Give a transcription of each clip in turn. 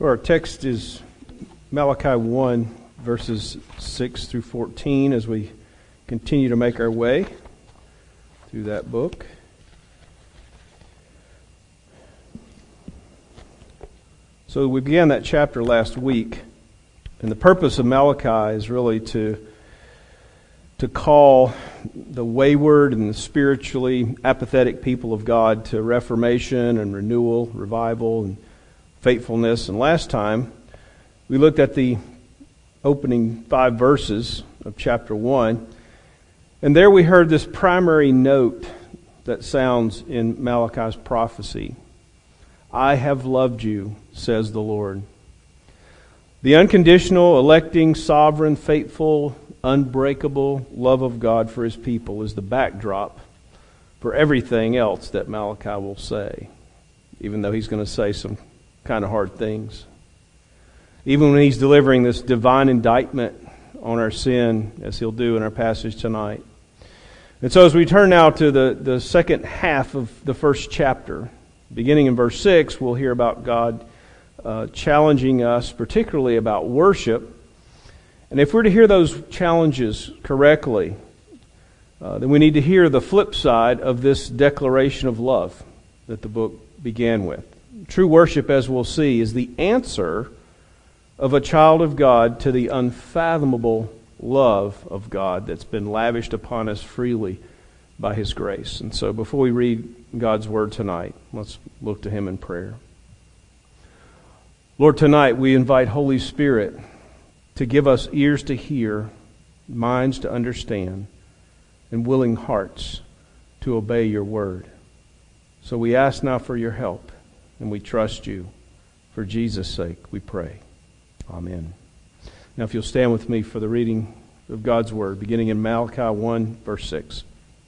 Our text is Malachi 1, verses 6 through 14, as we continue to make our way through that book. So we began that chapter last week, and the purpose of Malachi is really to call the wayward and the spiritually apathetic people of God to reformation and renewal, revival, and faithfulness. And last time, we looked at the opening 5 verses of chapter 1, and there we heard this primary note that sounds in Malachi's prophecy. I have loved you, says the Lord. The unconditional, electing, sovereign, faithful, unbreakable love of God for His people is the backdrop for everything else that Malachi will say, even though he's going to say some kind of hard things. Even when he's delivering this divine indictment on our sin, as he'll do in our passage tonight. And so as we turn now to the second half of the first chapter, beginning in verse 6, we'll hear about God challenging us, particularly about worship. And if we're to hear those challenges correctly, then we need to hear the flip side of this declaration of love that the book began with. True worship, as we'll see, is the answer of a child of God to the unfathomable love of God that's been lavished upon us freely by His grace. And so before we read God's Word tonight, let's look to Him in prayer. Lord, tonight we invite Holy Spirit to give us ears to hear, minds to understand, and willing hearts to obey Your Word. So we ask now for Your help, and we trust You. For Jesus' sake, we pray. Amen. Now if you'll stand with me for the reading of God's Word, beginning in Malachi 1, verse 6.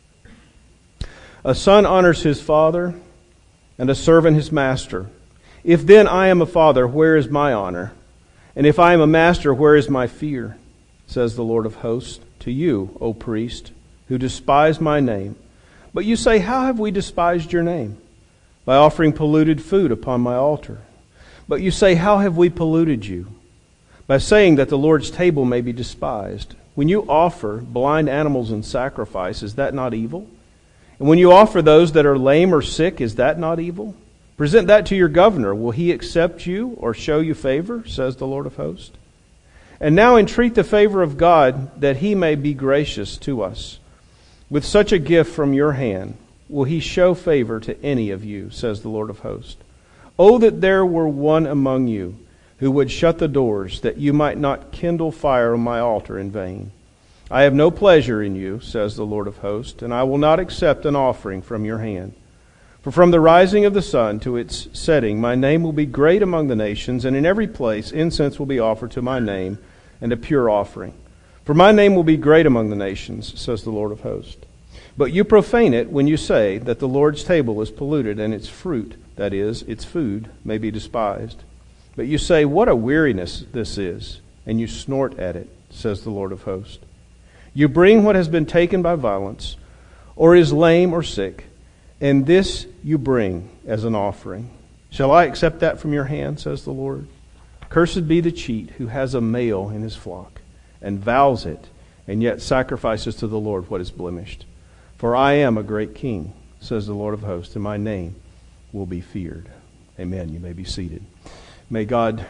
A son honors his father, and a servant his master. If then I am a father, where is my honor? And if I am a master, where is my fear? Says the Lord of hosts, to you, O priest, who despise my name. But you say, how have we despised your name? By offering polluted food upon my altar. But you say, how have we polluted you? By saying that the Lord's table may be despised. When you offer blind animals in sacrifice, is that not evil? And when you offer those that are lame or sick, is that not evil? Present that to your governor. Will he accept you or show you favor, says the Lord of hosts? And now entreat the favor of God, that He may be gracious to us. With such a gift from your hand, will He show favor to any of you, says the Lord of hosts? Oh, that there were one among you who would shut the doors, that you might not kindle fire on my altar in vain. I have no pleasure in you, says the Lord of hosts, and I will not accept an offering from your hand. For from the rising of the sun to its setting, my name will be great among the nations, and in every place incense will be offered to my name, and a pure offering. For my name will be great among the nations, says the Lord of hosts. But you profane it when you say that the Lord's table is polluted, and its fruit, that is, its food, may be despised. But you say, what a weariness this is, and you snort at it, says the Lord of hosts. You bring what has been taken by violence, or is lame or sick, and this you bring as an offering. Shall I accept that from your hand, says the Lord? Cursed be the cheat who has a male in his flock, and vows it, and yet sacrifices to the Lord what is blemished. For I am a great king, says the Lord of hosts, and my name will be feared. Amen. You may be seated. May God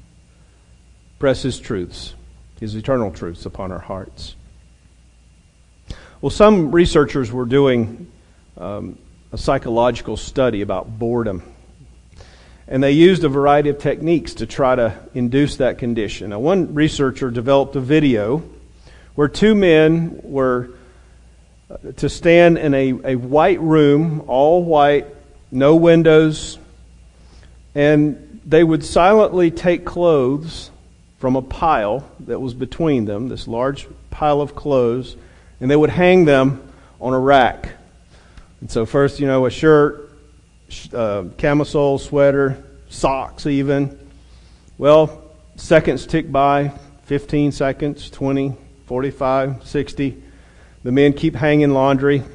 press His truths, His eternal truths, upon our hearts. Well, some researchers were doing a psychological study about boredom. And they used a variety of techniques to try to induce that condition. Now, one researcher developed a video where 2 men were to stand in a white room, all white, no windows, and they would silently take clothes from a pile that was between them, this large pile of clothes, and they would hang them on a rack. And so first, a shirt, camisole, sweater, socks even. Well, seconds tick by, 15 seconds, 20, 45, 60. The men keep hanging laundry.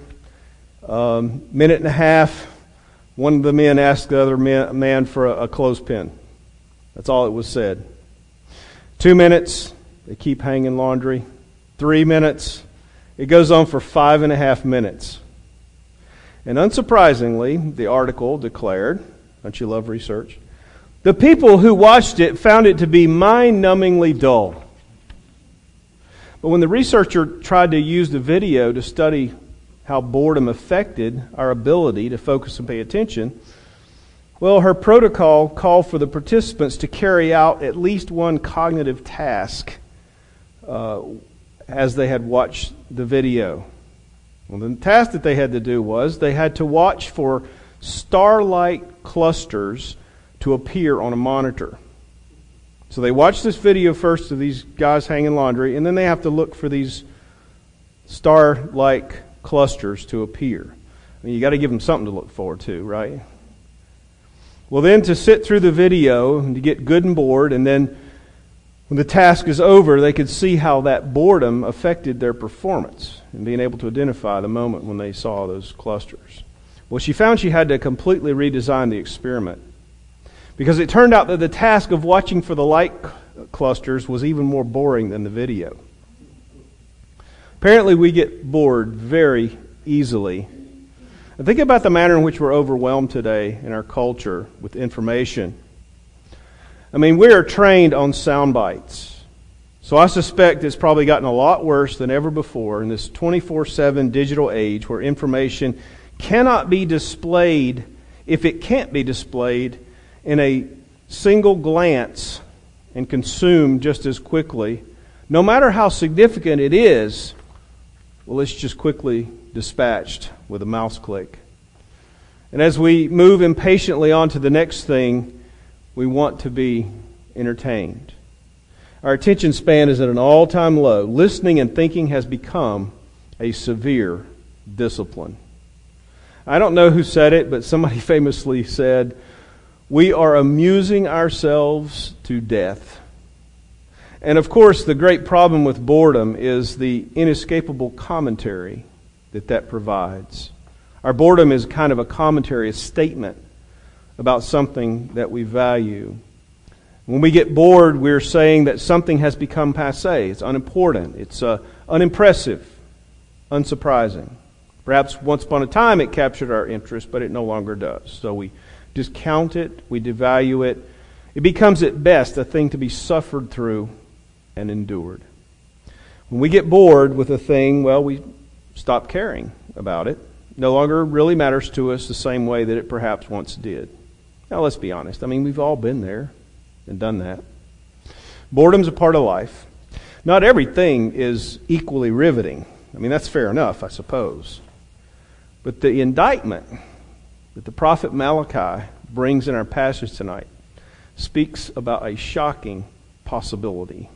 Minute and a half, one of the men asked the other man for a clothespin. That's all it was said. 2 minutes, they keep hanging laundry. 3 minutes, it goes on for 5.5 minutes. And unsurprisingly, the article declared, don't you love research? The people who watched it found it to be mind-numbingly dull. But when the researcher tried to use the video to study how boredom affected our ability to focus and pay attention, well, her protocol called for the participants to carry out at least one cognitive task as they had watched the video. Well, the task that they had to do was they had to watch for star-like clusters to appear on a monitor. So they watch this video first of these guys hanging laundry, and then they have to look for these star-like clusters to appear. I mean, you got to give them something to look forward to, right? Well, then to sit through the video and to get good and bored, and then when the task is over, they could see how that boredom affected their performance and being able to identify the moment when they saw those clusters. Well, she found she had to completely redesign the experiment because it turned out that the task of watching for the light clusters was even more boring than the video. Apparently, we get bored very easily. And think about the manner in which we're overwhelmed today in our culture with information. I mean, we are trained on sound bites. So I suspect it's probably gotten a lot worse than ever before in this 24/7 digital age where information cannot be displayed, if it can't be displayed, in a single glance and consumed just as quickly. No matter how significant it is, well, it's just quickly dispatched with a mouse click. And as we move impatiently on to the next thing, we want to be entertained. Our attention span is at an all-time low. Listening and thinking has become a severe discipline. I don't know who said it, but somebody famously said, "We are amusing ourselves to death." And of course, the great problem with boredom is the inescapable commentary that provides. Our boredom is kind of a commentary, a statement about something that we value. When we get bored, we're saying that something has become passé. It's unimportant. It's unimpressive, unsurprising. Perhaps once upon a time it captured our interest, but it no longer does. So we discount it, we devalue it. It becomes at best a thing to be suffered through and endured. When we get bored with a thing, well, we stop caring about it. No longer really matters to us the same way that it perhaps once did. Now, let's be honest. I mean, we've all been there and done that. Boredom's a part of life. Not everything is equally riveting. I mean, that's fair enough, I suppose. But the indictment that the prophet Malachi brings in our passage tonight speaks about a shocking possibility.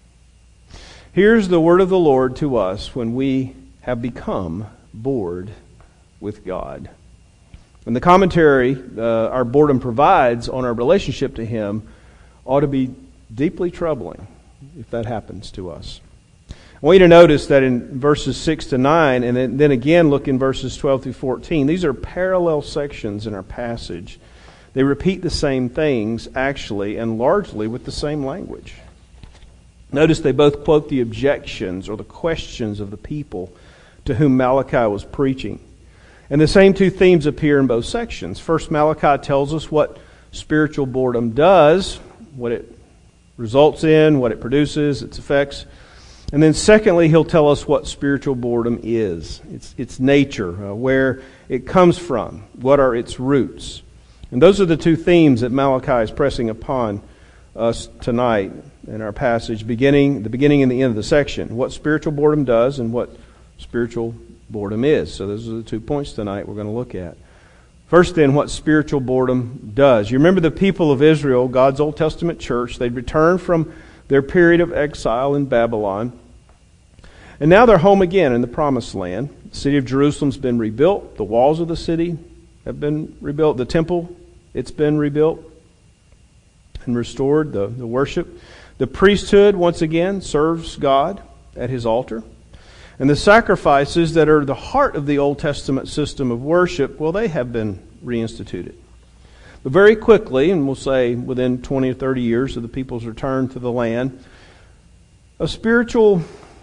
Here's the word of the Lord to us when we have become bored with God. And the commentary our boredom provides on our relationship to Him ought to be deeply troubling if that happens to us. I want you to notice that in verses 6 to 9, and then again look in verses 12 through 14, these are parallel sections in our passage. They repeat the same things, actually, and largely with the same language. Notice they both quote the objections or the questions of the people to whom Malachi was preaching. And the same two themes appear in both sections. First, Malachi tells us what spiritual boredom does, what it results in, what it produces, its effects. And then secondly, he'll tell us what spiritual boredom is, its nature, where it comes from, what are its roots. And those are the two themes that Malachi is pressing upon us tonight in our passage, the beginning and the end of the section. What spiritual boredom does and what spiritual boredom is. So those are the 2 points tonight we're going to look at. First then, what spiritual boredom does. You remember the people of Israel, God's Old Testament church, they'd returned from their period of exile in Babylon. And now they're home again in the Promised Land. The city of Jerusalem's been rebuilt. The walls of the city have been rebuilt. The temple, it's been rebuilt and restored, the worship. The priesthood, once again, serves God at His altar. And the sacrifices that are the heart of the Old Testament system of worship, well, they have been reinstituted. But very quickly, and we'll say within 20 or 30 years of the people's return to the land, a spiritual,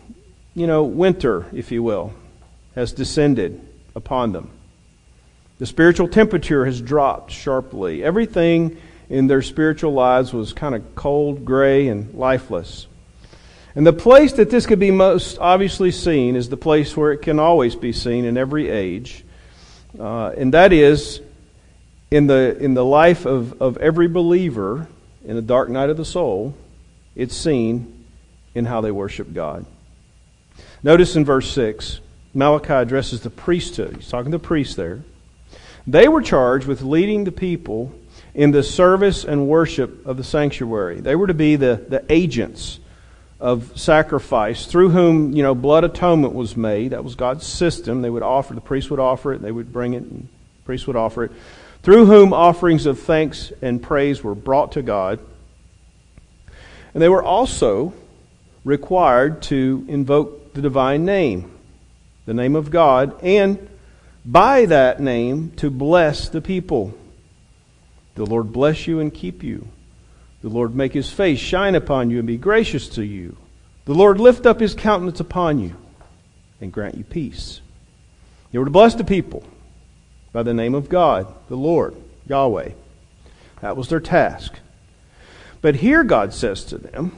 winter, if you will, has descended upon them. The spiritual temperature has dropped sharply. Everything in their spiritual lives was kind of cold, gray, and lifeless. And the place that this could be most obviously seen is the place where it can always be seen in every age. And that is in the life of every believer in the dark night of the soul. It's seen in how they worship God. Notice in verse 6, Malachi addresses the priesthood. He's talking to the priests there. They were charged with leading the people in the service and worship of the sanctuary. They were to be the agents of sacrifice through whom, blood atonement was made. That was God's system. They would offer, the priest would offer it, they would bring it, and the priest would offer it. Through whom offerings of thanks and praise were brought to God. And they were also required to invoke the divine name, the name of God, and by that name to bless the people. The Lord bless you and keep you. The Lord make His face shine upon you and be gracious to you. The Lord lift up His countenance upon you and grant you peace. They were to bless the people by the name of God, the Lord, Yahweh. That was their task. But here God says to them,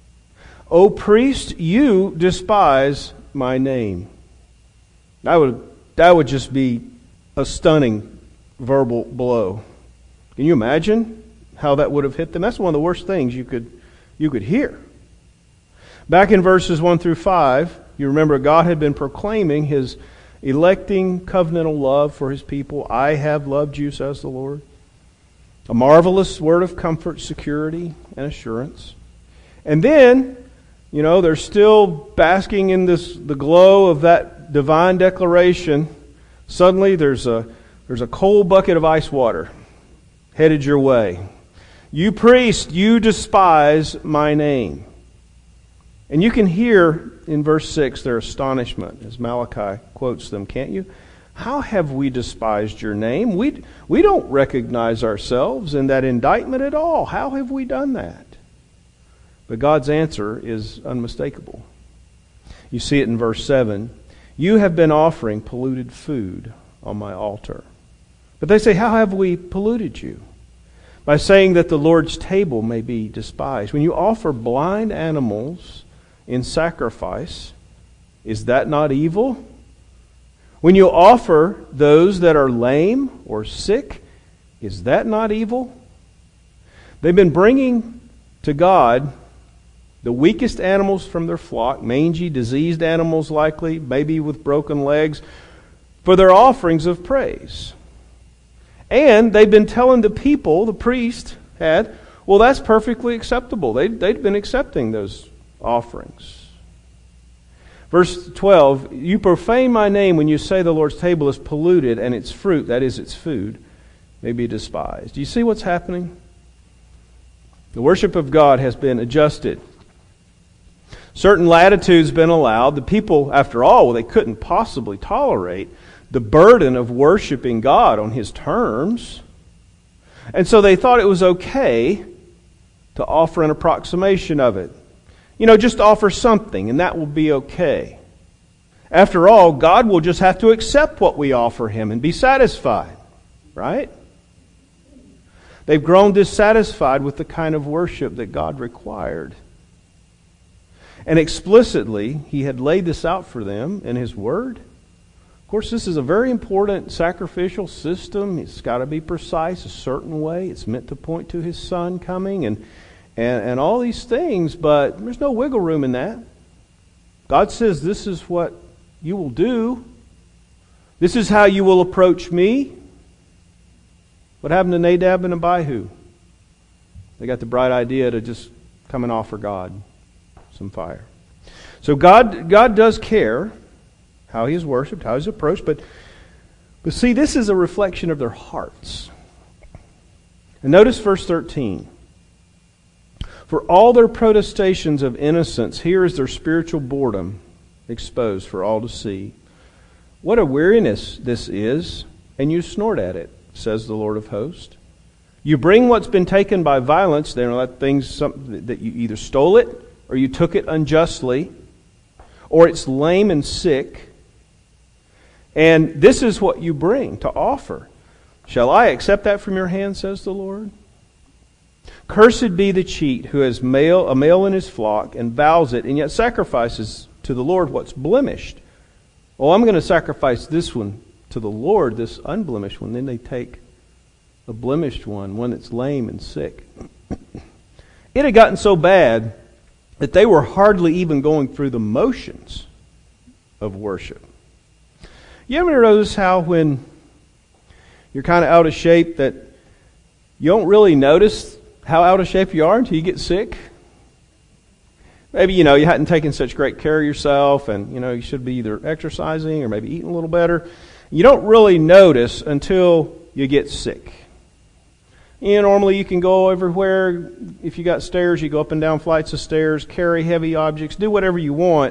O priest, you despise my name. That would just be a stunning verbal blow. Can you imagine how that would have hit them? That's one of the worst things you could hear. Back in verses 1 through 5, you remember God had been proclaiming His electing covenantal love for His people. I have loved you, says the Lord. A marvelous word of comfort, security, and assurance. And then, they're still basking in the glow of that divine declaration. Suddenly there's a cold bucket of ice water headed your way. You priest, you despise my name. And you can hear in verse 6 their astonishment as Malachi quotes them, can't you? How have we despised your name? We don't recognize ourselves in that indictment at all. How have we done that? But God's answer is unmistakable. You see it in verse 7. You have been offering polluted food on my altar. But they say, how have we polluted you? By saying that the Lord's table may be despised. When you offer blind animals in sacrifice, is that not evil? When you offer those that are lame or sick, is that not evil? They've been bringing to God the weakest animals from their flock, mangy, diseased animals likely, maybe with broken legs, for their offerings of praise. And they've been telling the people, the priest had, well, that's perfectly acceptable. They'd been accepting those offerings. Verse 12, you profane my name when you say the Lord's table is polluted and its fruit, that is its food, may be despised. Do you see what's happening? The worship of God has been adjusted. Certain latitudes been allowed. The people, after all, they couldn't possibly tolerate the burden of worshiping God on His terms. And so they thought it was okay to offer an approximation of it. Just offer something and that will be okay. After all, God will just have to accept what we offer Him and be satisfied. Right? They've grown dissatisfied with the kind of worship that God required. And explicitly, He had laid this out for them in His Word. Of course, this is a very important sacrificial system. It's got to be precise, a certain way. It's meant to point to His Son coming and all these things, but there's no wiggle room in that. God says this is what you will do. This is how you will approach me. What happened to Nadab and Abihu? They got the bright idea to just come and offer God some fire. So God does care how He is worshipped, how He is approached, but see, this is a reflection of their hearts. And notice verse 13. For all their protestations of innocence, here is their spiritual boredom exposed for all to see. What a weariness this is, and you snort at it, says the Lord of hosts. You bring what's been taken by violence, then that thing's something that you either stole it or you took it unjustly, or it's lame and sick. And this is what you bring to offer. Shall I accept that from your hand, says the Lord? Cursed be the cheat who has a male in his flock and vows it, and yet sacrifices to the Lord what's blemished. Oh, I'm going to sacrifice this one to the Lord, this unblemished one. Then they take a blemished one that's lame and sick. It had gotten so bad that they were hardly even going through the motions of worship. You ever notice how when you're kind of out of shape that you don't really notice how out of shape you are until you get sick? Maybe, you hadn't taken such great care of yourself and, you should be either exercising or maybe eating a little better. You don't really notice until you get sick. Normally you can go everywhere. If you got stairs, you go up and down flights of stairs, carry heavy objects, do whatever you want.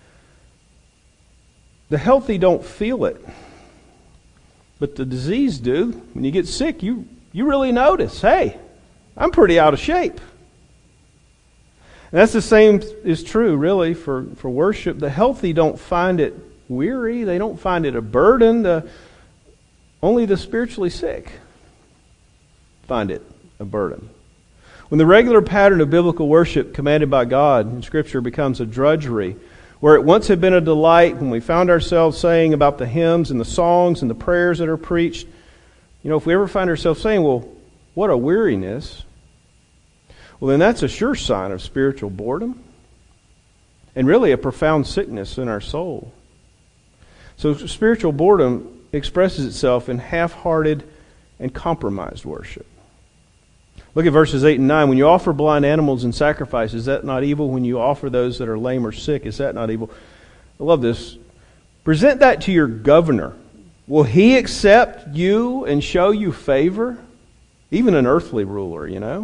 The healthy don't feel it. But the diseased do. When you get sick, you really notice, hey, I'm pretty out of shape. And that's the same is true, really, for worship. The healthy don't find it weary. They don't find it a burden. Only the spiritually sick find it a burden. When the regular pattern of biblical worship commanded by God in Scripture becomes a drudgery, where it once had been a delight, when we found ourselves saying about the hymns and the songs and the prayers that are preached, if we ever find ourselves saying, well, what a weariness, well, then that's a sure sign of spiritual boredom and really a profound sickness in our soul. So spiritual boredom expresses itself in half-hearted and compromised worship. Look at verses 8 and 9. When you offer blind animals in sacrifice, is that not evil? When you offer those that are lame or sick, is that not evil? I love this. Present that to your governor. Will he accept you and show you favor? Even an earthly ruler,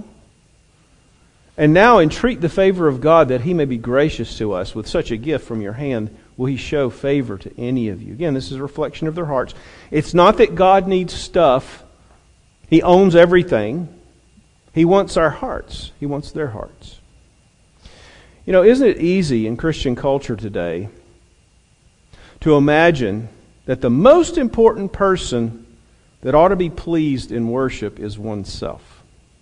And now entreat the favor of God that he may be gracious to us with such a gift from your hand. Will he show favor to any of you? Again, this is a reflection of their hearts. It's not that God needs stuff. He owns everything. He wants our hearts. He wants their hearts. Isn't it easy in Christian culture today to imagine that the most important person that ought to be pleased in worship is oneself?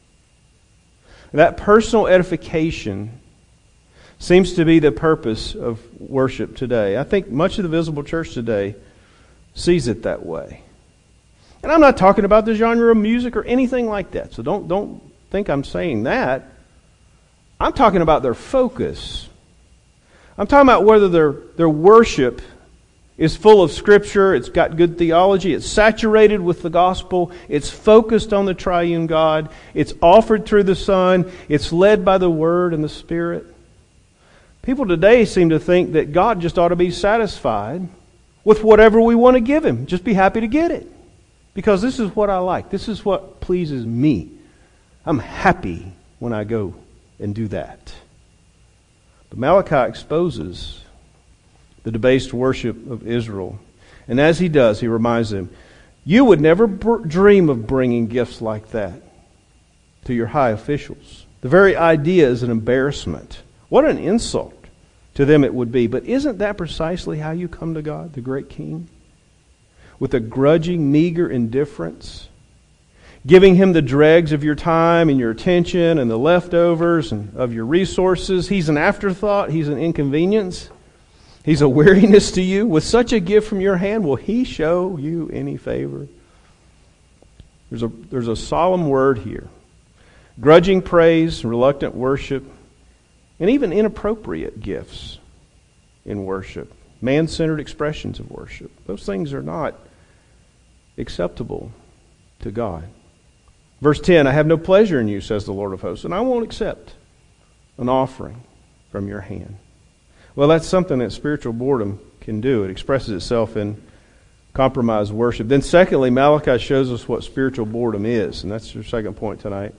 That personal edification seems to be the purpose of worship today. I think much of the visible church today sees it that way. And I'm not talking about the genre of music or anything like that. So don't think I'm saying that. I'm talking about their focus. I'm talking about whether their worship is full of Scripture, it's got good theology, it's saturated with the gospel, it's focused on the triune God, it's offered through the Son, it's led by the Word and the Spirit. People today seem to think that God just ought to be satisfied with whatever we want to give Him. Just be happy to get it. Because this is what I like. This is what pleases me. I'm happy when I go and do that. But Malachi exposes the debased worship of Israel. And as he does, he reminds them, you would never dream of bringing gifts like that to your high officials. The very idea is an embarrassment. What an insult to them it would be. But isn't that precisely how you come to God, the great King? With a grudging, meager indifference, giving Him the dregs of your time and your attention and the leftovers and of your resources. He's an afterthought. He's an inconvenience. He's a weariness to you. With such a gift from your hand, will He show you any favor? There's a solemn word here. Grudging praise, reluctant worship, and even inappropriate gifts in worship. Man-centered expressions of worship. Those things are not acceptable to God. Verse 10, I have no pleasure in you, says the Lord of hosts, and I won't accept an offering from your hand. Well, that's something that spiritual boredom can do. It expresses itself in compromised worship. Then secondly, Malachi shows us what spiritual boredom is, and that's your second point tonight.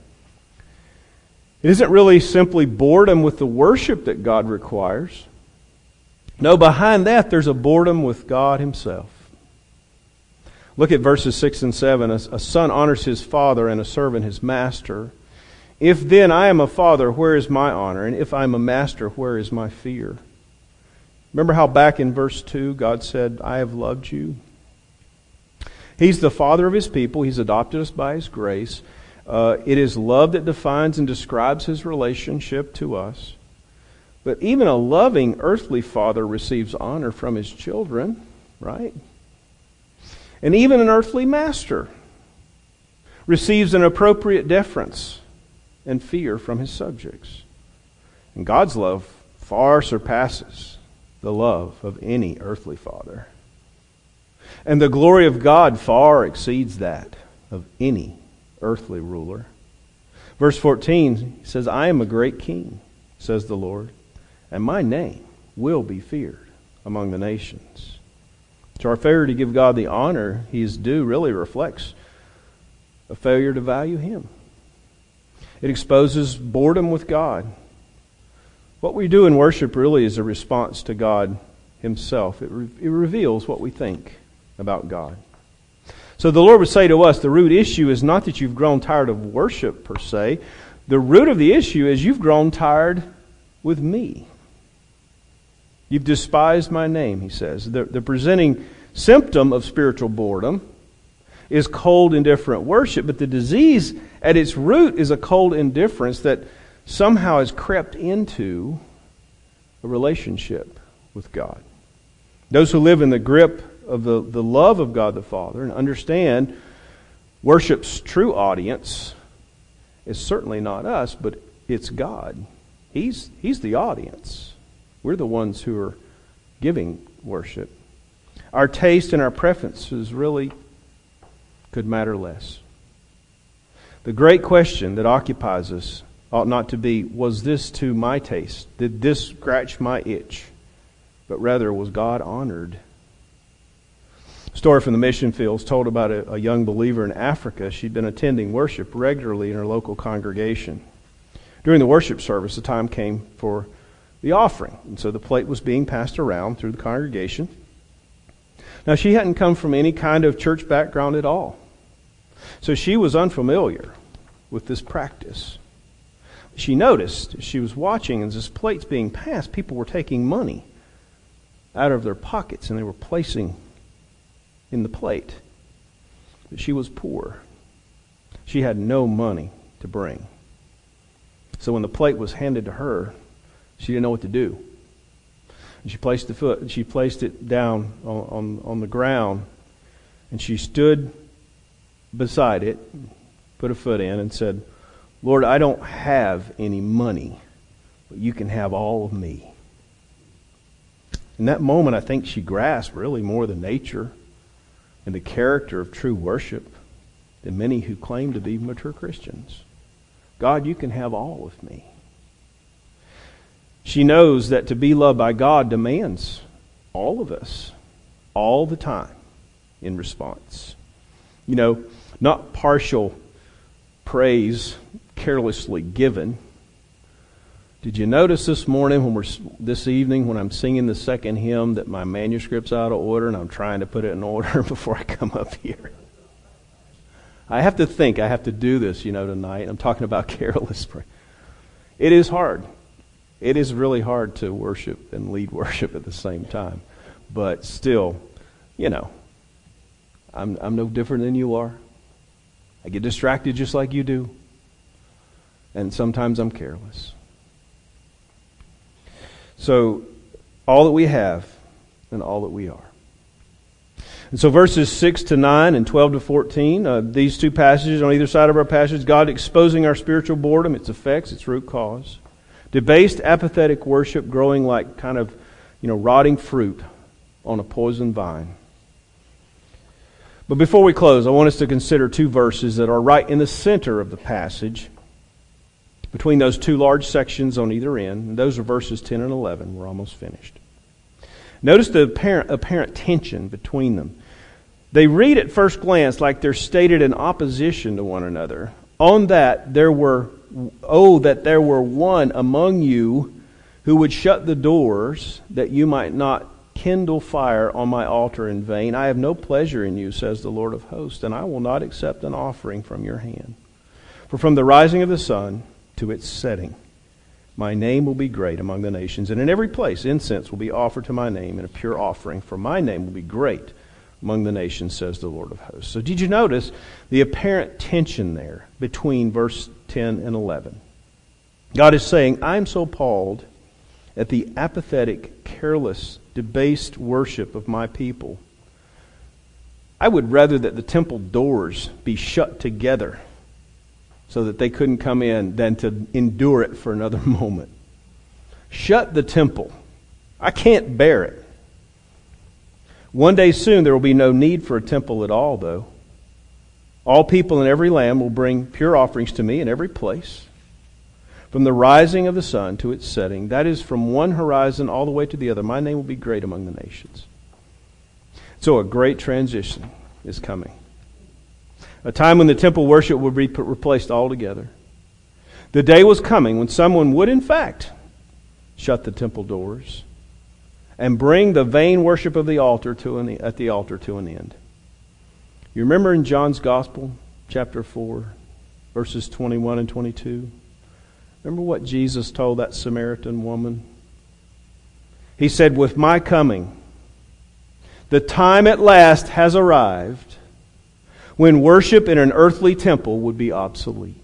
It isn't really simply boredom with the worship that God requires. No, behind that there's a boredom with God Himself. Look at verses 6 and 7. A son honors his father and a servant his master. If then I am a father, where is my honor? And if I am a master, where is my fear? Remember how back in verse 2 God said, I have loved you? He's the father of his people. He's adopted us by his grace. It is love that defines and describes his relationship to us. But even a loving earthly father receives honor from his children, right? And even an earthly master receives an appropriate deference and fear from his subjects. And God's love far surpasses the love of any earthly father. And the glory of God far exceeds that of any earthly ruler. Verse 14 says, I am a great king, says the Lord, and my name will be feared among the nations. So our failure to give God the honor he is due really reflects a failure to value him. It exposes boredom with God. What we do in worship really is a response to God himself. It reveals what we think about God. So the Lord would say to us, the root issue is not that you've grown tired of worship per se. The root of the issue is you've grown tired with me. You've despised my name, he says. The presenting symptom of spiritual boredom is cold, indifferent worship, but the disease at its root is a cold indifference that somehow has crept into a relationship with God. Those who live in the grip of the love of God the Father and understand worship's true audience is certainly not us, but it's God. He's the audience. We're the ones who are giving worship. Our taste and our preferences really could matter less. The great question that occupies us ought not to be, was this to my taste? Did this scratch my itch? But rather, was God honored? A story from the mission fields told about a young believer in Africa. She'd been attending worship regularly in her local congregation. During the worship service, the time came for the offering. And so the plate was being passed around through the congregation. Now, she hadn't come from any kind of church background at all. So she was unfamiliar with this practice. She noticed, as she was watching, as this plate's being passed, people were taking money out of their pockets and they were placing in the plate. But she was poor. She had no money to bring. So when the plate was handed to her, she didn't know what to do. And she placed it down on the ground, and she stood beside it, put a foot in, and said, Lord, I don't have any money, but you can have all of me. In that moment, I think she grasped really more the nature and the character of true worship than many who claim to be mature Christians. God, you can have all of me. She knows that to be loved by God demands all of us, all the time, in response. You know, not partial praise carelessly given. Did you notice this evening when I'm singing the second hymn that my manuscript's out of order and I'm trying to put it in order before I come up here? I have to think, I have to do this, tonight. I'm talking about careless praise. It is hard. It is really hard to worship and lead worship at the same time. But still, I'm no different than you are. I get distracted just like you do. And sometimes I'm careless. So, all that we have and all that we are. And so verses 6 to 9 and 12 to 14, these two passages on either side of our passage, God exposing our spiritual boredom, its effects, its root cause. Debased, apathetic worship growing like kind of, rotting fruit on a poisoned vine. But before we close, I want us to consider two verses that are right in the center of the passage, between those two large sections on either end. And those are verses 10 and 11. We're almost finished. Notice the apparent tension between them. They read at first glance like they're stated in opposition to one another. On that there were one among you who would shut the doors that you might not kindle fire on my altar in vain. I have no pleasure in you, says the Lord of hosts, and I will not accept an offering from your hand. For from the rising of the sun to its setting, my name will be great among the nations, and in every place incense will be offered to my name, and a pure offering, for my name will be great among the nations, says the Lord of hosts. So did you notice the apparent tension there between verse 10 and 11? God is saying, I'm so appalled at the apathetic, careless, debased worship of my people. I would rather that the temple doors be shut together so that they couldn't come in than to endure it for another moment. Shut the temple. I can't bear it. One day soon there will be no need for a temple at all, though. All people in every land will bring pure offerings to me in every place. From the rising of the sun to its setting, that is from one horizon all the way to the other, my name will be great among the nations. So a great transition is coming. A time when the temple worship would be replaced altogether. The day was coming when someone would, in fact, shut the temple doors and bring the vain worship of the altar at the altar to an end. You remember in John's Gospel, chapter 4, verses 21 and 22? Remember what Jesus told that Samaritan woman? He said, with my coming, the time at last has arrived when worship in an earthly temple would be obsolete.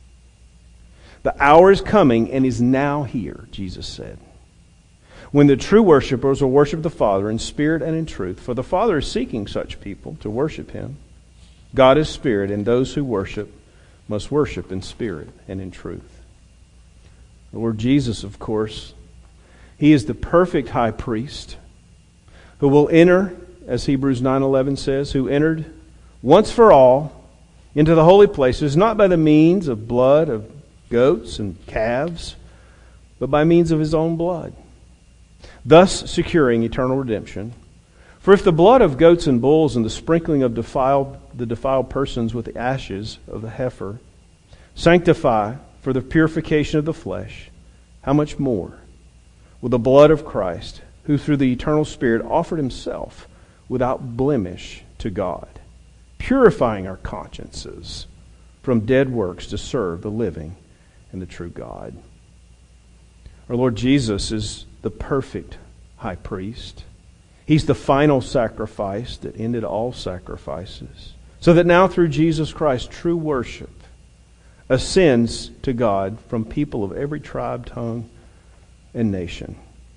The hour is coming and is now here, Jesus said, when the true worshipers will worship the Father in spirit and in truth. For the Father is seeking such people to worship Him. God is spirit, and those who worship must worship in spirit and in truth. The Lord Jesus, of course, He is the perfect high priest who will enter, as Hebrews 9:11 says, who entered once for all into the holy places, not by the means of blood of goats and calves, but by means of His own blood, thus securing eternal redemption. For if the blood of goats and bulls and the sprinkling of the defiled persons with the ashes of the heifer sanctify for the purification of the flesh, how much more will the blood of Christ, who through the eternal Spirit offered Himself without blemish to God, purifying our consciences from dead works to serve the living and the true God. Our Lord Jesus is the perfect high priest. He's the final sacrifice that ended all sacrifices, so that now through Jesus Christ, true worship ascends to God from people of every tribe, tongue, and nation.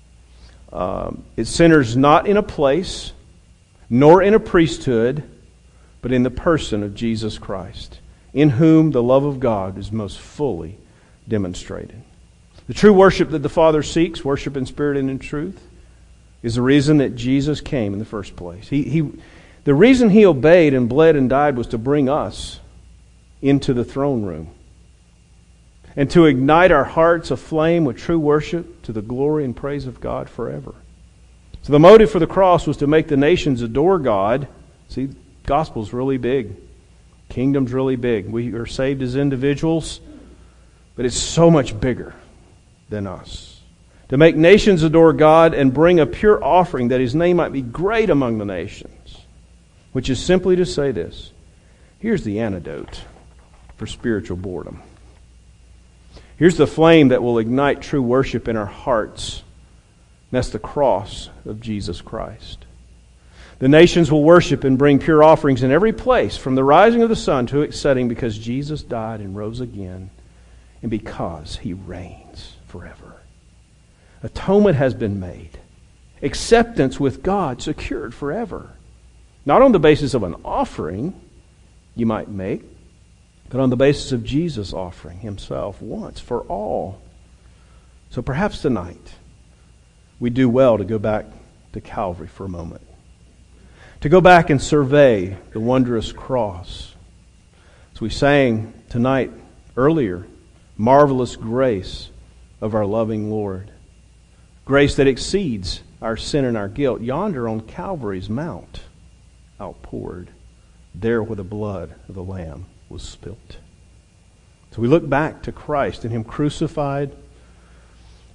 It centers not in a place, nor in a priesthood, but in the person of Jesus Christ, in whom the love of God is most fully demonstrated. The true worship that the Father seeks, worship in spirit and in truth, is the reason that Jesus came in the first place. The reason He obeyed and bled and died was to bring us into the throne room and to ignite our hearts aflame with true worship to the glory and praise of God forever. So the motive for the cross was to make the nations adore God. See, the gospel's really big. Kingdom's really big. We are saved as individuals, but it's so much bigger than us. To make nations adore God and bring a pure offering that His name might be great among the nations. Which is simply to say this. Here's the antidote for spiritual boredom. Here's the flame that will ignite true worship in our hearts. And that's the cross of Jesus Christ. The nations will worship and bring pure offerings in every place, from the rising of the sun to its setting, because Jesus died and rose again, and because He reigns forever. Atonement has been made. Acceptance with God secured forever. Not on the basis of an offering you might make, but on the basis of Jesus offering Himself once for all. So perhaps tonight we do well to go back to Calvary for a moment. To go back and survey the wondrous cross. As we sang tonight earlier, marvelous grace of our loving Lord. Grace that exceeds our sin and our guilt. Yonder on Calvary's mount, outpoured, there where the blood of the Lamb was spilt. So we look back to Christ and Him crucified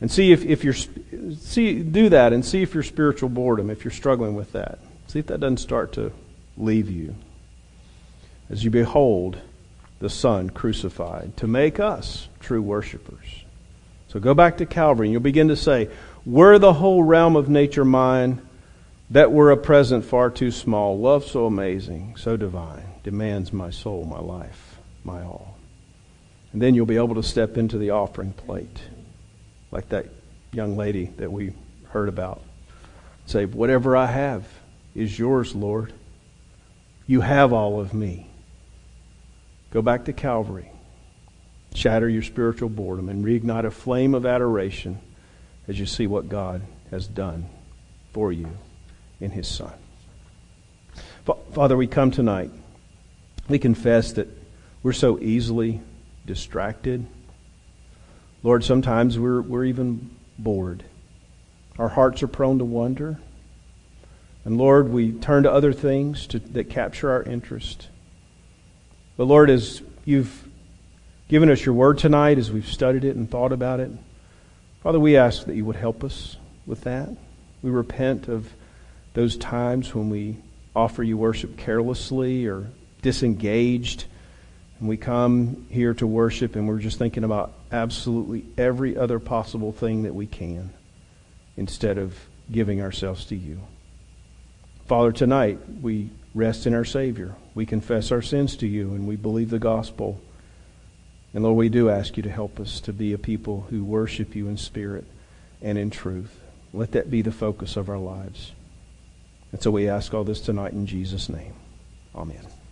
And see if you're do that and see if your spiritual boredom, if you're struggling with that, see if that doesn't start to leave you as you behold the Son crucified to make us true worshipers. So go back to Calvary and you'll begin to say, were the whole realm of nature mine, that were a present far too small, love so amazing, so divine, demands my soul, my life, my all. And then you'll be able to step into the offering plate, like that young lady that we heard about. Say, whatever I have is yours, Lord. You have all of me. Go back to Calvary. Shatter your spiritual boredom and reignite a flame of adoration as you see what God has done for you in His Son. Father, we come tonight. We confess that we're so easily distracted. Lord, sometimes we're even bored. Our hearts are prone to wonder. And Lord, we turn to other things that capture our interest. But Lord, as you've given us your word tonight, as we've studied it and thought about it, Father, we ask that you would help us with that. We repent of those times when we offer you worship carelessly or disengaged. And we come here to worship and we're just thinking about absolutely every other possible thing that we can instead of giving ourselves to you. Father, tonight we rest in our Savior. We confess our sins to you and we believe the gospel. And Lord, we do ask you to help us to be a people who worship you in spirit and in truth. Let that be the focus of our lives. And so we ask all this tonight in Jesus' name. Amen.